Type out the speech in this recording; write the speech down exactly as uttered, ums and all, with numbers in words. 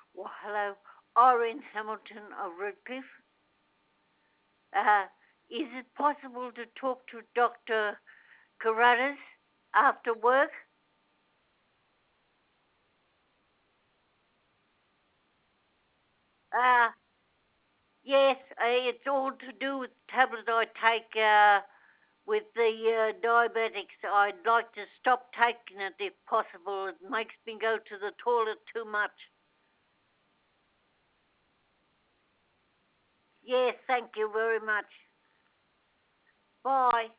Well, hello, Irene Hamilton of Redcliffe. Uh, is it possible to talk to Doctor Carruthers after work? Uh, yes, uh, it's all to do with tablets I take uh, with the uh, diabetics. I'd like to stop taking it if possible. It makes me go to the toilet too much. Yes, thank you very much. Bye.